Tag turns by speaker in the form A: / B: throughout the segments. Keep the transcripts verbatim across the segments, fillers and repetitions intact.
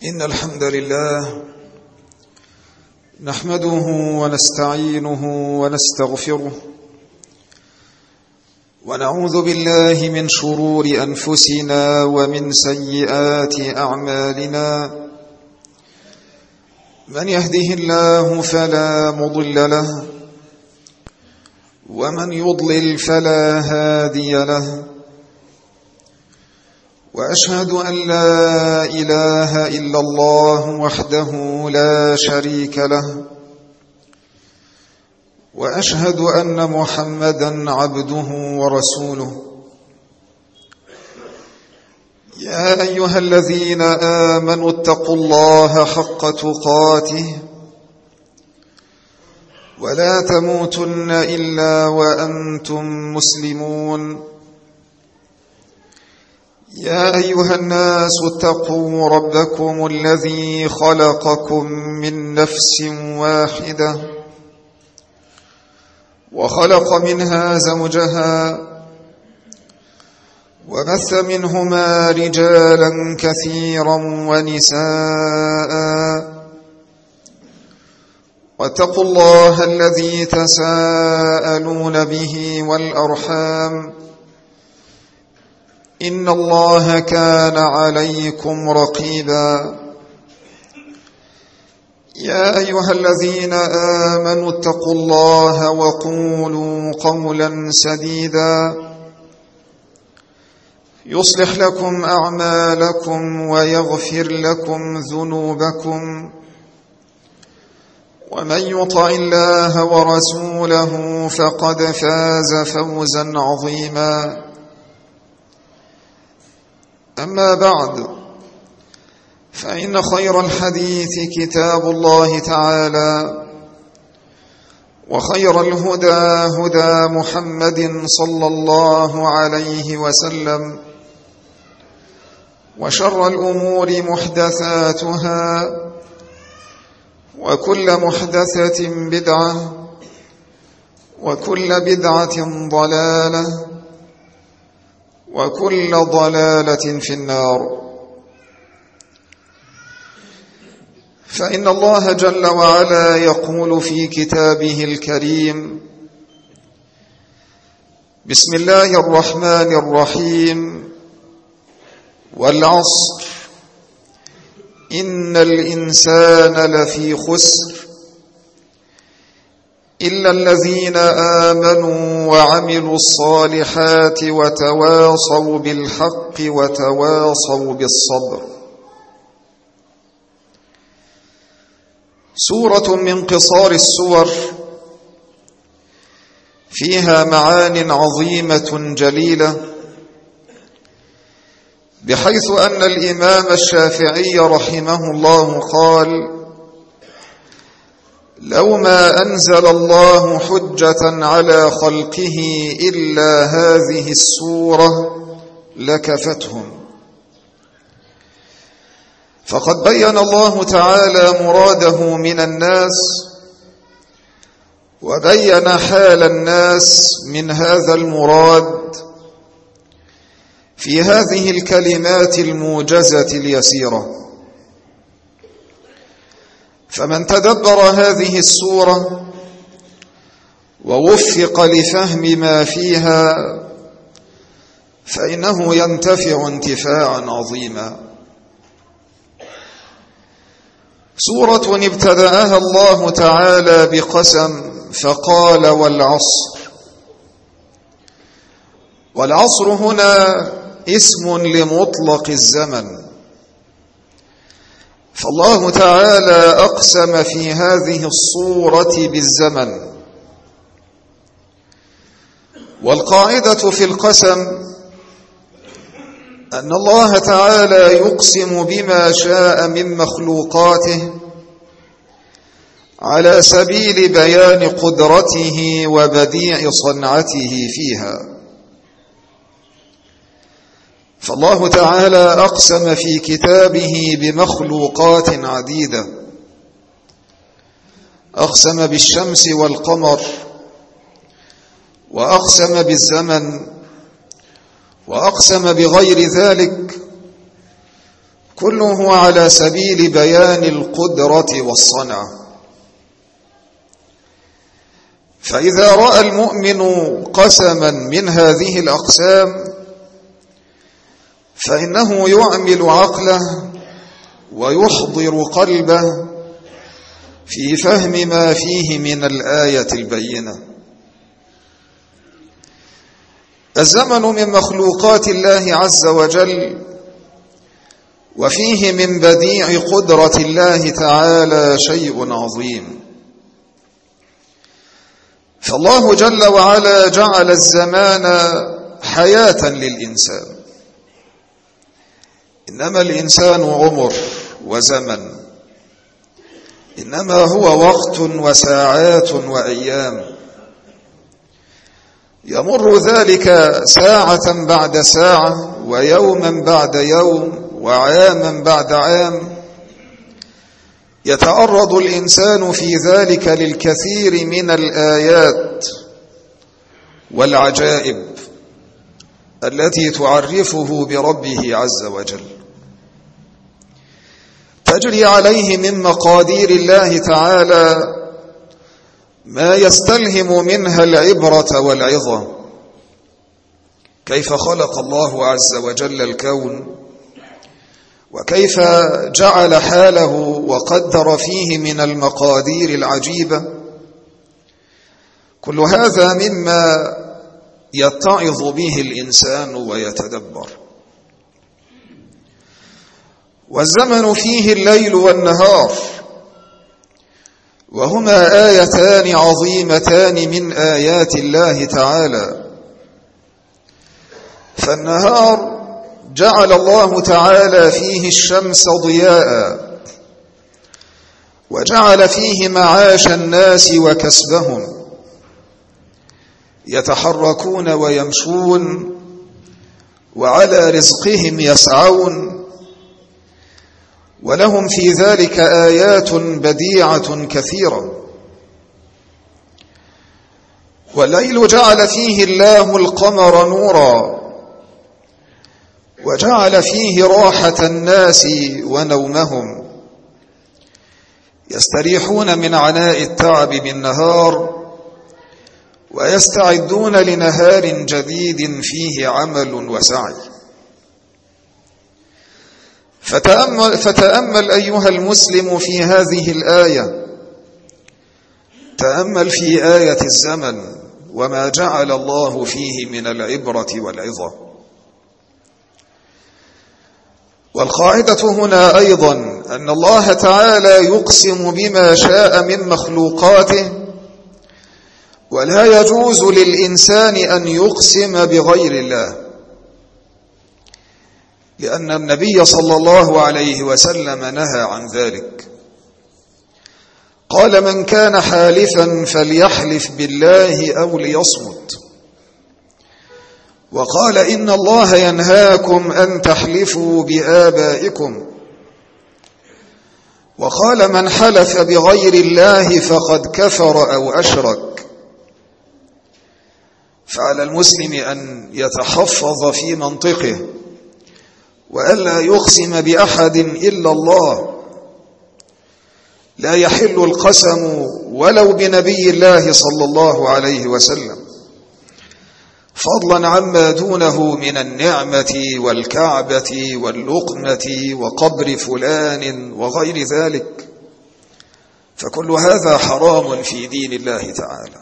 A: إن الحمد لله نحمده ونستعينه ونستغفره ونعوذ بالله من شرور أنفسنا ومن سيئات أعمالنا. من يهده الله فلا مضل له ومن يضلل فلا هادي له، وأشهد أن لا إله إلا الله وحده لا شريك له، وأشهد أن محمدًا عبده ورسوله. يا أيها الذين آمنوا اتقوا الله حق تقاته ولا تموتن إلا وأنتم مسلمون. يا أيها الناس اتقوا ربكم الذي خلقكم من نفس واحدة وخلق منها زوجها وبث منهما رجالا كثيرا ونساء، واتقوا الله الذي تساءلون به والأرحام إن الله كان عليكم رقيبا. يا أيها الذين آمنوا اتقوا الله وقولوا قولا سديدا يصلح لكم أعمالكم ويغفر لكم ذنوبكم، ومن يطع الله ورسوله فقد فاز فوزا عظيما. أما بعد، فإن خير الحديث كتاب الله تعالى، وخير الهدى هدى محمد صلى الله عليه وسلم، وشر الأمور محدثاتها، وكل محدثة بدعة، وكل بدعة ضلالة، وكل ضلالة في النار. فإن الله جل وعلا يقول في كتابه الكريم: بسم الله الرحمن الرحيم، والعصر إن الإنسان لفي خسر إلا الذين آمنوا وعملوا الصالحات وتواصوا بالحق وتواصوا بالصبر. سورة من قصار السور فيها معان عظيمة جليلة، بحيث أن الإمام الشافعي رحمه الله قال: لو ما أنزل الله حجة على خلقه إلا هذه السورة لكفتهم. فقد بين الله تعالى مراده من الناس، وبين حال الناس من هذا المراد في هذه الكلمات الموجزة اليسيرة. فمن تدبر هذه السورة ووفق لفهم ما فيها فإنه ينتفع انتفاعا عظيما. سورة ابتدأها الله تعالى بقسم فقال: والعصر. والعصر هنا اسم لمطلق الزمن، فالله تعالى أقسم في هذه الصورة بالزمن. والقاعدة في القسم أن الله تعالى يقسم بما شاء من مخلوقاته على سبيل بيان قدرته وبديع صنعته فيها. فالله تعالى أقسم في كتابه بمخلوقات عديدة، أقسم بالشمس والقمر، وأقسم بالزمن، وأقسم بغير ذلك، كله على سبيل بيان القدرة والصنع. فإذا رأى المؤمن قسما من هذه الأقسام فإنه يعمل عقله ويحضر قلبه في فهم ما فيه من الآية البينة. الزمن من مخلوقات الله عز وجل، وفيه من بديع قدرة الله تعالى شيء عظيم. فالله جل وعلا جعل الزمان حياة للإنسان. إنما الإنسان عمر وزمن، إنما هو وقت وساعات وأيام، يمر ذلك ساعة بعد ساعة ويوما بعد يوم وعاما بعد عام. يتعرض الإنسان في ذلك للكثير من الآيات والعجائب التي تعرفه بربه عز وجل، تجري عليه من مقادير الله تعالى ما يستلهم منها العبرة والعظة. كيف خلق الله عز وجل الكون، وكيف جعل حاله وقدر فيه من المقادير العجيبة. كل هذا مما يتعظ به الإنسان ويتدبر. والزمن فيه الليل والنهار، وهما آيتان عظيمتان من آيات الله تعالى. فالنهار جعل الله تعالى فيه الشمس ضياء، وجعل فيه معاش الناس وكسبهم، يتحركون ويمشون وعلى رزقهم يسعون، ولهم في ذلك آيات بديعة كثيرة. والليل جعل فيه الله القمر نورا، وجعل فيه راحة الناس ونومهم، يستريحون من عناء التعب بالنهار ويستعدون لنهار جديد فيه عمل وسعي. فتأمل, فتأمل أيها المسلم في هذه الآية، تأمل في آية الزمن وما جعل الله فيه من العبرة والعظة. والقاعدة هنا أيضا أن الله تعالى يقسم بما شاء من مخلوقاته، ولا يجوز للإنسان أن يقسم بغير الله، لأن النبي صلى الله عليه وسلم نهى عن ذلك. قال: من كان حالفا فليحلف بالله أو ليصمت. وقال: إن الله ينهاكم أن تحلفوا بآبائكم. وقال: من حلف بغير الله فقد كفر أو أشرك. فعلى المسلم أن يتحفظ في منطقه، وألا يقسم بأحد إلا الله. لا يحل القسم ولو بنبي الله صلى الله عليه وسلم، فضلا عما دونه من النعمة والكعبة واللقمة وقبر فلان وغير ذلك، فكل هذا حرام في دين الله تعالى.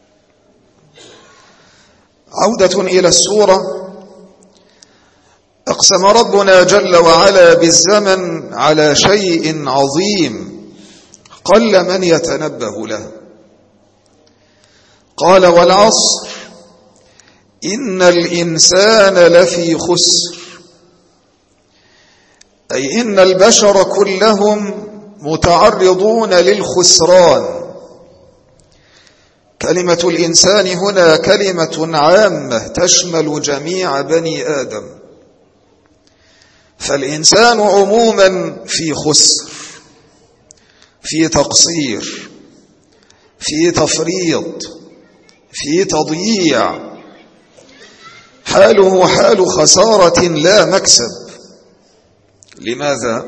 A: عودة إلى السورة. أقسم ربنا جل وعلا بالزمن على شيء عظيم قل من يتنبه له. قال: والعصر إن الإنسان لفي خسر، أي إن البشر كلهم متعرضون للخسران. كلمة الإنسان هنا كلمة عامة تشمل جميع بني آدم، فالإنسان عموما في خسر، في تقصير، في تفريط، في تضييع، حاله حال خسارة لا مكسب. لماذا؟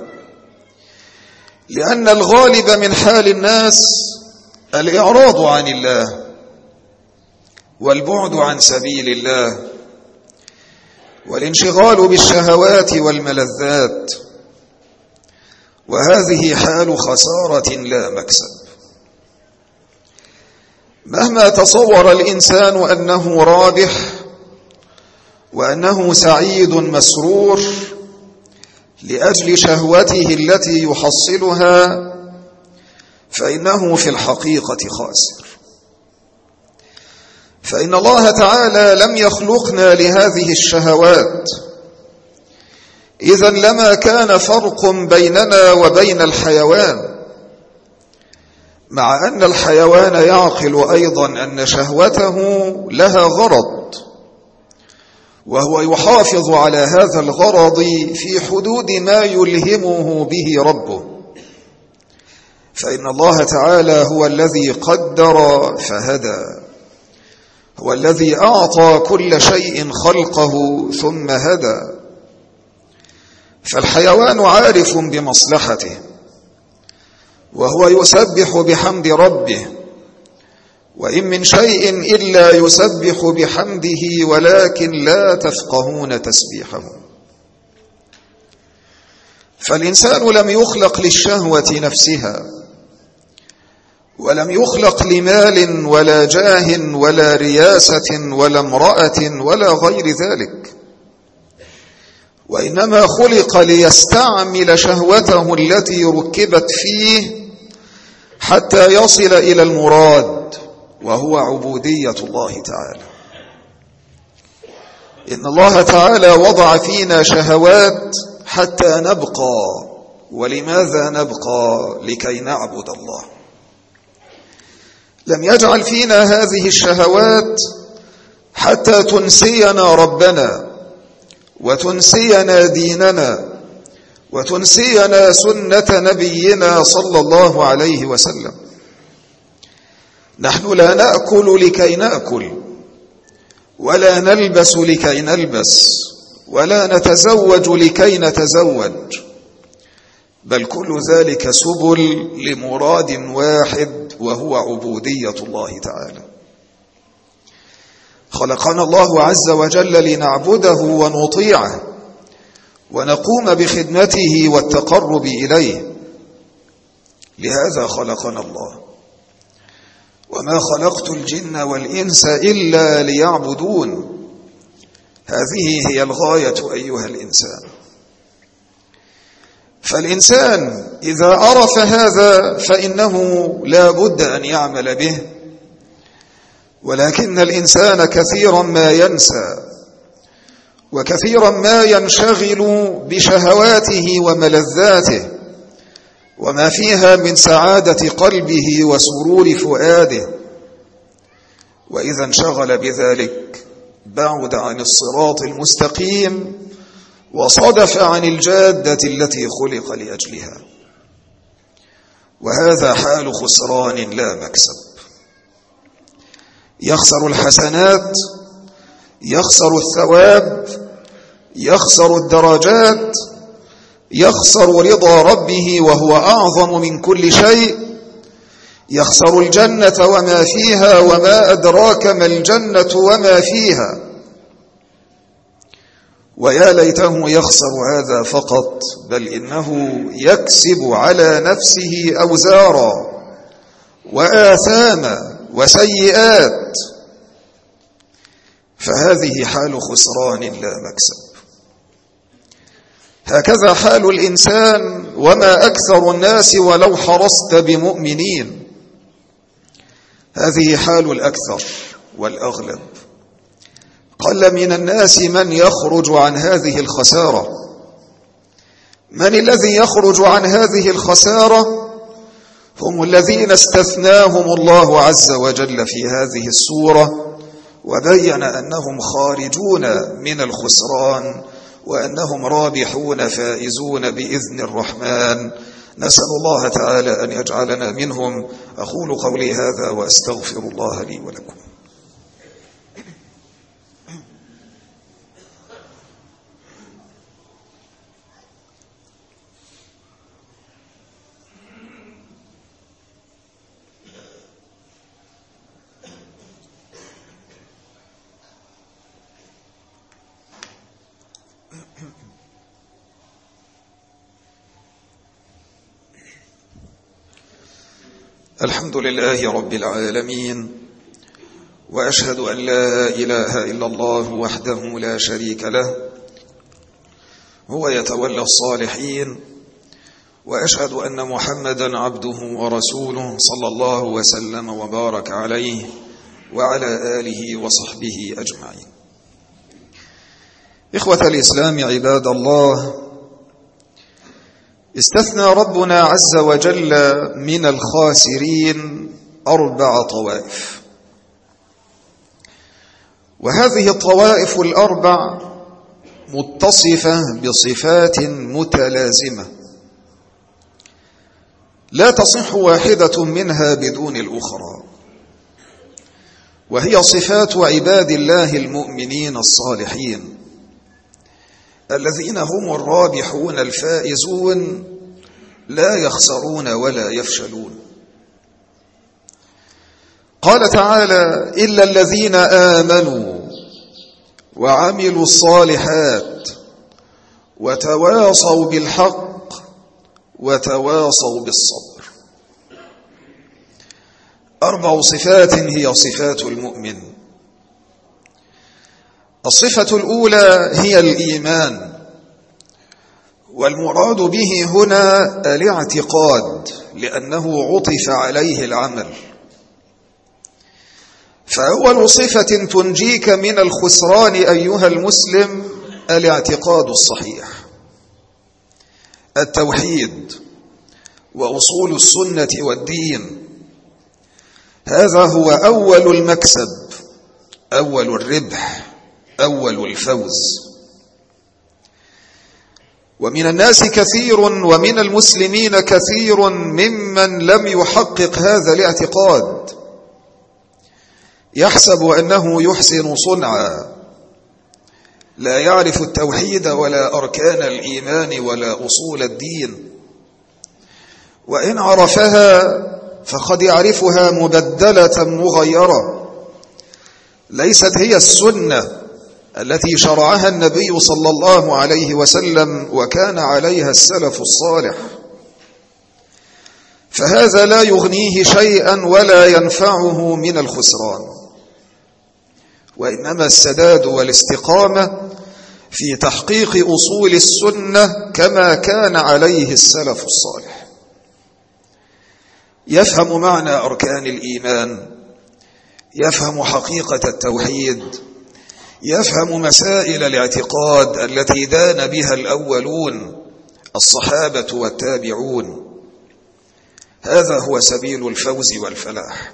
A: لأن الغالب من حال الناس الإعراض عن الله والبعد عن سبيل الله والانشغال بالشهوات والملذات، وهذه حال خسارة لا مكسب. مهما تصور الإنسان أنه رابح وأنه سعيد مسرور لأجل شهوته التي يحصلها، فإنه في الحقيقة خاسر. فإن الله تعالى لم يخلقنا لهذه الشهوات، إذن لما كان فرق بيننا وبين الحيوان، مع أن الحيوان يعقل أيضا أن شهوته لها غرض، وهو يحافظ على هذا الغرض في حدود ما يلهمه به ربه. فإن الله تعالى هو الذي قدر فهدى، هو الذي أعطى كل شيء خلقه ثم هدى. فالحيوان عارف بمصلحته، وهو يسبح بحمد ربه، وإن من شيء إلا يسبح بحمده ولكن لا تفقهون تسبيحه. فالإنسان لم يخلق للشهوة نفسها، ولم يخلق لمال ولا جاه ولا رياسة ولا امرأة ولا غير ذلك، وإنما خلق ليستعمل شهوته التي ركبت فيه حتى يصل إلى المراد، وهو عبودية الله تعالى. إن الله تعالى وضع فينا شهوات حتى نبقى. ولماذا نبقى؟ لكي نعبد الله. لم يجعل فينا هذه الشهوات حتى تنسينا ربنا وتنسينا ديننا وتنسينا سنة نبينا صلى الله عليه وسلم. نحن لا نأكل لكي نأكل، ولا نلبس لكي نلبس، ولا نتزوج لكي نتزوج، بل كل ذلك سبل لمراد واحد، وهو عبودية الله تعالى. خلقنا الله عز وجل لنعبده ونطيعه ونقوم بخدمته والتقرب إليه، لهذا خلقنا الله. وما خلقت الجن والإنس إلا ليعبدون. هذه هي الغاية أيها الإنسان. فالإنسان إذا عرف هذا فإنه لا بد أن يعمل به، ولكن الإنسان كثيرا ما ينسى، وكثيرا ما ينشغل بشهواته وملذاته وما فيها من سعادة قلبه وسرور فؤاده، وإذا انشغل بذلك بعد عن الصراط المستقيم وصدف عن الجادة التي خلق لأجلها، وهذا حال خسران لا مكسب. يخسر الحسنات، يخسر الثواب، يخسر الدرجات، يخسر رضا ربه وهو أعظم من كل شيء، يخسر الجنة وما فيها، وما أدراك ما الجنة وما فيها. ويا ليته يخسر هذا فقط، بل إنه يكسب على نفسه أوزارا وآثاما وسيئات، فهذه حال خسران لا مكسب. هكذا حال الإنسان، وما أكثر الناس ولو حرصت بمؤمنين. هذه حال الأكثر والأغلب. قل من الناس من يخرج عن هذه الخسارة. من الذي يخرج عن هذه الخسارة؟ هم الذين استثناهم الله عز وجل في هذه السورة، وبين أنهم خارجون من الخسران، وأنهم رابحون فائزون بإذن الرحمن. نسأل الله تعالى أن يجعلنا منهم. أقول قولي هذا وأستغفر الله لي ولكم. الحمد لله رب العالمين، وأشهد أن لا إله إلا الله وحده لا شريك له، هو يتولى الصالحين. وأشهد أن محمدا عبده ورسوله صلى الله وسلم وبارك عليه وعلى آله وصحبه أجمعين. إخوة الإسلام عباد الله، استثنى ربنا عز وجل من الخاسرين أربع طوائف، وهذه الطوائف الأربع متصفة بصفات متلازمة لا تصح واحدة منها بدون الأخرى، وهي صفات عباد الله المؤمنين الصالحين الذين هم الرابحون الفائزون لا يخسرون ولا يفشلون. قال تعالى: إلا الذين آمنوا وعملوا الصالحات وتواصوا بالحق وتواصوا بالصبر. أربع صفات هي صفات المؤمن. الصفة الأولى هي الإيمان، والمراد به هنا الاعتقاد، لأنه عطف عليه العمل. فأول صفة تنجيك من الخسران أيها المسلم الاعتقاد الصحيح، التوحيد وأصول السنة والدين. هذا هو أول المكسب، أول الربح، أول الفوز. ومن الناس كثير ومن المسلمين كثير ممن لم يحقق هذا الاعتقاد، يحسب أنه يحسن صنعا، لا يعرف التوحيد ولا أركان الإيمان ولا أصول الدين، وإن عرفها فقد يعرفها مبدلة مغيرة، ليست هي السنة التي شرعها النبي صلى الله عليه وسلم وكان عليها السلف الصالح. فهذا لا يغنيه شيئا ولا ينفعه من الخسران، وإنما السداد والاستقامة في تحقيق أصول السنة كما كان عليه السلف الصالح. يفهم معنى أركان الإيمان، يفهم حقيقة التوحيد، يفهم مسائل الاعتقاد التي دان بها الأولون الصحابة والتابعون. هذا هو سبيل الفوز والفلاح.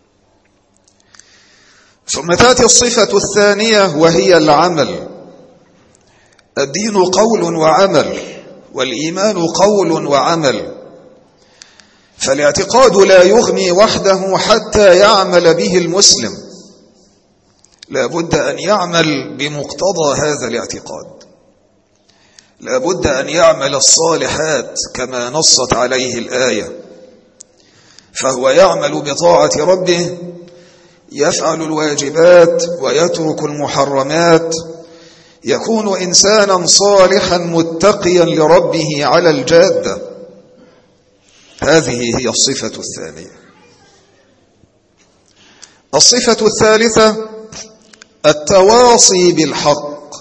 A: ثم تأتي الصفة الثانية وهي العمل. الدين قول وعمل، والإيمان قول وعمل، فالاعتقاد لا يغني وحده حتى يعمل به المسلم، لا بد أن يعمل بمقتضى هذا الاعتقاد، لا بد أن يعمل الصالحات كما نصت عليه الآية، فهو يعمل بطاعة ربه، يفعل الواجبات ويترك المحرمات، يكون إنسانا صالحا متقيا لربه على الجادة. هذه هي الصفة الثانية. الصفة الثالثة التواصي بالحق،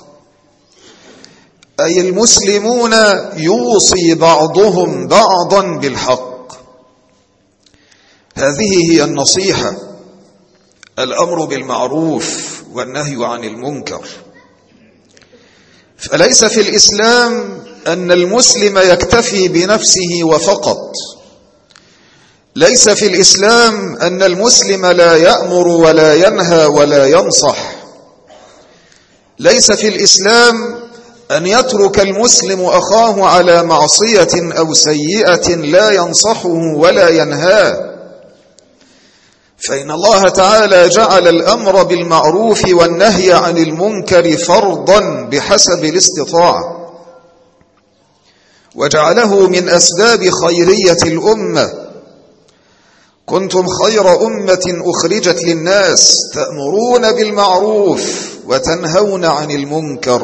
A: أي المسلمون يوصي بعضهم بعضا بالحق. هذه هي النصيحة، الأمر بالمعروف والنهي عن المنكر. فليس في الإسلام أن المسلم يكتفي بنفسه وفقط، ليس في الإسلام أن المسلم لا يأمر ولا ينهى ولا ينصح، ليس في الإسلام أن يترك المسلم أخاه على معصية أو سيئة لا ينصحه ولا ينهاه. فإن الله تعالى جعل الأمر بالمعروف والنهي عن المنكر فرضا بحسب الاستطاعة، وجعله من أسباب خيرية الأمة. كنتم خير أمة أخرجت للناس تأمرون بالمعروف وتنهون عن المنكر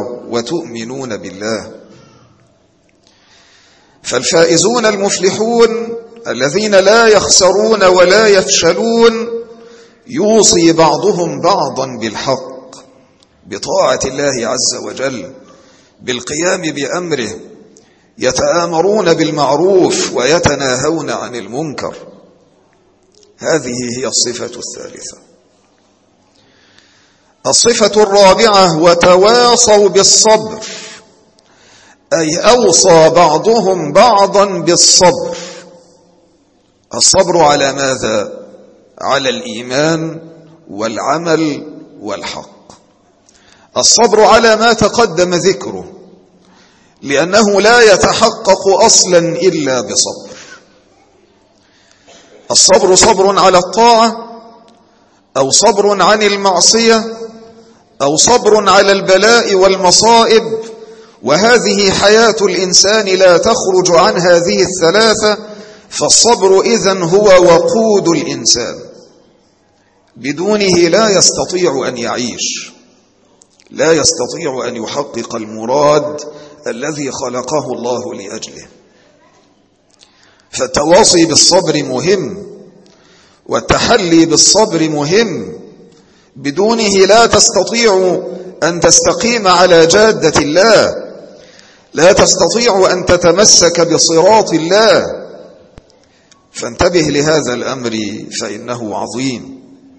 A: وتؤمنون بالله. فالفائزون المفلحون الذين لا يخسرون ولا يفشلون يوصي بعضهم بعضا بالحق، بطاعة الله عز وجل، بالقيام بأمره، يتآمرون بالمعروف ويتناهون عن المنكر. هذه هي الصفة الثالثة. الصفة الرابعة: وتواصوا بالصبر، أي أوصى بعضهم بعضا بالصبر. الصبر على ماذا؟ على الإيمان والعمل والحق. الصبر على ما تقدم ذكره، لأنه لا يتحقق أصلا إلا بصبر. الصبر صبر على الطاعة، أو صبر عن المعصية، أو صبر على البلاء والمصائب، وهذه حياة الإنسان لا تخرج عن هذه الثلاثة. فالصبر إذن هو وقود الإنسان، بدونه لا يستطيع أن يعيش، لا يستطيع أن يحقق المراد الذي خلقه الله لأجله. فالتواصي بالصبر مهم، والتحلي بالصبر مهم، بدونه لا تستطيع أن تستقيم على جادة الله، لا تستطيع أن تتمسك بصراط الله. فانتبه لهذا الأمر فإنه عظيم.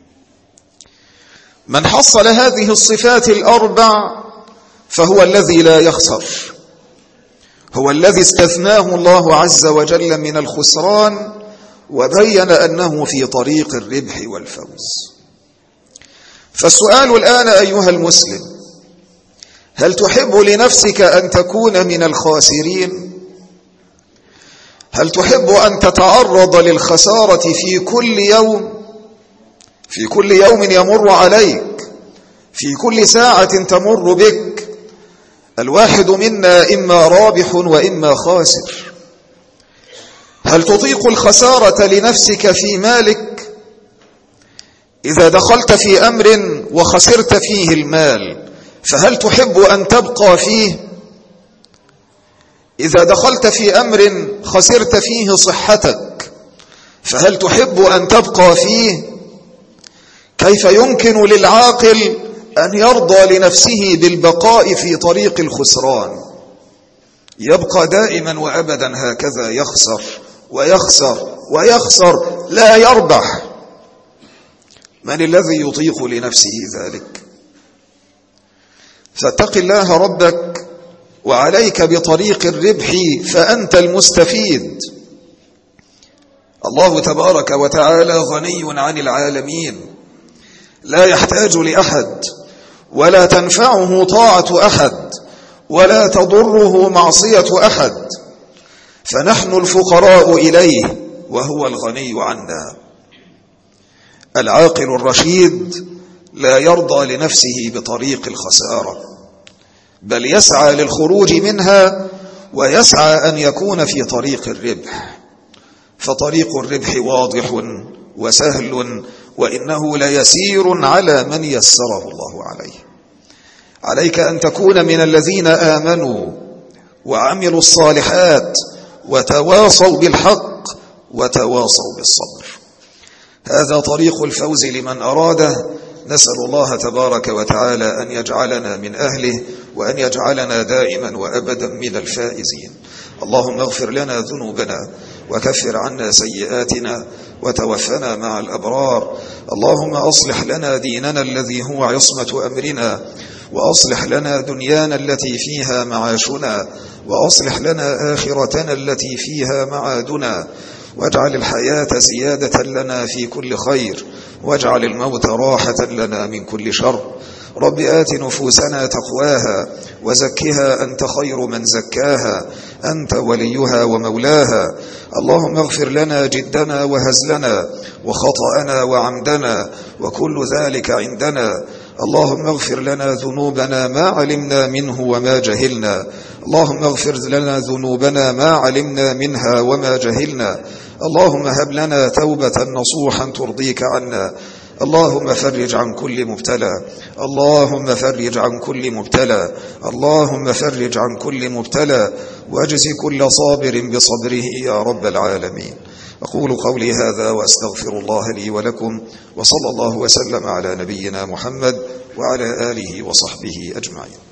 A: من حصل هذه الصفات الأربع فهو الذي لا يخسر، هو الذي استثناه الله عز وجل من الخسران، وبين أنه في طريق الربح والفوز. فالسؤال الآن أيها المسلم: هل تحب لنفسك أن تكون من الخاسرين؟ هل تحب أن تتعرض للخسارة في كل يوم، في كل يوم يمر عليك، في كل ساعة تمر بك؟ الواحد منا إما رابح وإما خاسر. هل تطيق الخسارة لنفسك في مالك؟ إذا دخلت في أمر وخسرت فيه المال فهل تحب أن تبقى فيه؟ إذا دخلت في أمر خسرت فيه صحتك فهل تحب أن تبقى فيه؟ كيف يمكن للعاقل أن يرضى لنفسه بالبقاء في طريق الخسران؟ يبقى دائما وأبدا هكذا، يخسر ويخسر ويخسر، لا يربح. من الذي يطيق لنفسه ذلك؟ فاتق الله ربك وعليك بطريق الربح فأنت المستفيد. الله تبارك وتعالى غني عن العالمين، لا يحتاج لأحد، ولا تنفعه طاعة أحد، ولا تضره معصية أحد، فنحن الفقراء إليه وهو الغني عنا. العاقل الرشيد لا يرضى لنفسه بطريق الخسارة، بل يسعى للخروج منها، ويسعى أن يكون في طريق الربح. فطريق الربح واضح وسهل، وإنه ليسير على من يسره الله عليه. عليك أن تكون من الذين آمنوا وعملوا الصالحات وتواصوا بالحق وتواصوا بالصبر. هذا طريق الفوز لمن أراده. نسأل الله تبارك وتعالى أن يجعلنا من أهله، وأن يجعلنا دائما وأبدا من الفائزين. اللهم اغفر لنا ذنوبنا وكفر عنا سيئاتنا وتوفنا مع الأبرار. اللهم أصلح لنا ديننا الذي هو عصمة أمرنا، وأصلح لنا دنيانا التي فيها معاشنا، وأصلح لنا آخرتنا التي فيها معادنا، واجعل الحياة زيادة لنا في كل خير، واجعل الموت راحة لنا من كل شر. رب آت نفوسنا تقواها وزكها أنت خير من زكاها، أنت وليها ومولاها. اللهم اغفر لنا جدنا وهزلنا وخطأنا وعمدنا وكل ذلك عندنا. اللهم اغفر لنا ذنوبنا ما علمنا منه وما جهلنا. اللهم اغفر لنا ذنوبنا ما علمنا منها وما جهلنا. اللهم هب لنا توبة نصوحا ترضيك عنا. اللهم فرج عن كل مبتلى اللهم فرج عن كل مبتلى اللهم فرج عن كل مبتلى واجز كل صابر بصبره يا رب العالمين. أقول قولي هذا وأستغفر الله لي ولكم، وصلى الله وسلم على نبينا محمد وعلى آله وصحبه أجمعين.